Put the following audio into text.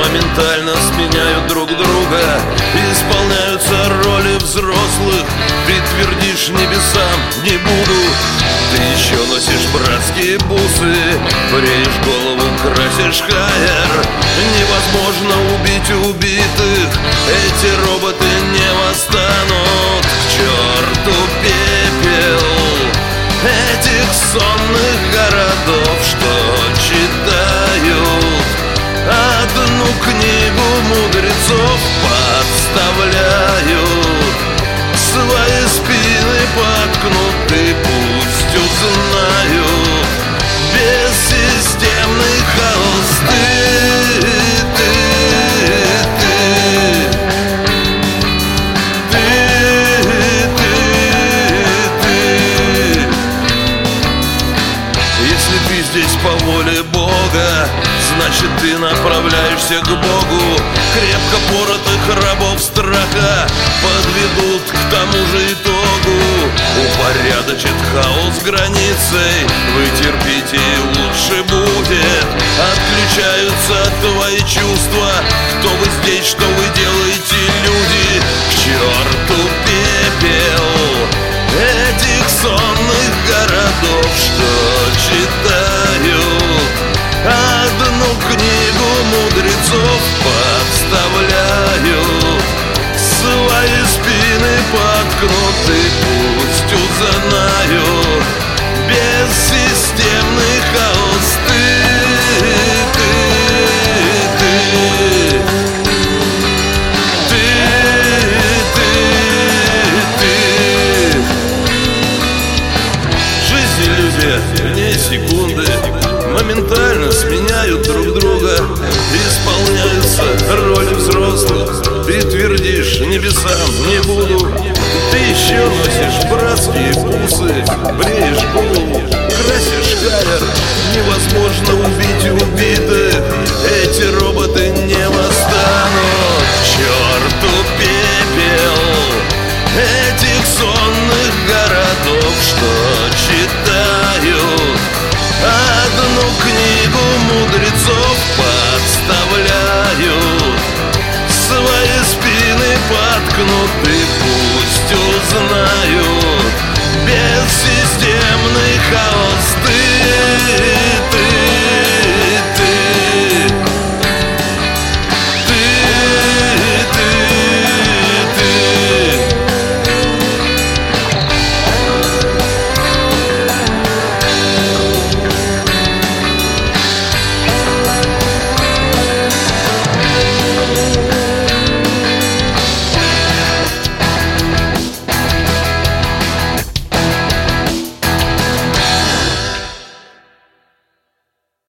моментально сменяют друг друга. Исполняются роли взрослых. Ты твердишь небесам: не буду. Ты еще носишь братские бусы, бреешь голову, красишь хайер. Невозможно убить убитых, эти роботы не восстанут. К черту пепел этих сонных городов, что читают одну книгу мудрецов, подставляют свои спины подкнуты, пусть узнают бессистемный хаос. Если ты здесь по воле Бога, значит ты направляешься к Богу. Крепко поротых рабов страха подведут к тому же итогу. Упорядочит хаос границей, вы терпите, и лучше будет. Отключаются твои чувства, кто вы здесь, что вы делаете, люди. К черту пепел этих сонных городов, что читают одну книгу мудрецов, подставляют свои спины подкнуты, пусть узнают бессистемный хаос. Вне секунды моментально сменяют друг друга. Исполняются роли взрослых. Ты твердишь небесам: не буду. Ты еще носишь братские бусы, бреешь голову, красишь хайер. Невозможно убить убитых, эти роботы не восстанут. К черту пепел этих сонных городов, что читают одну книгу мудрецов, подставляют свои спины подкнуты, пусть узнают бессистемный хаос.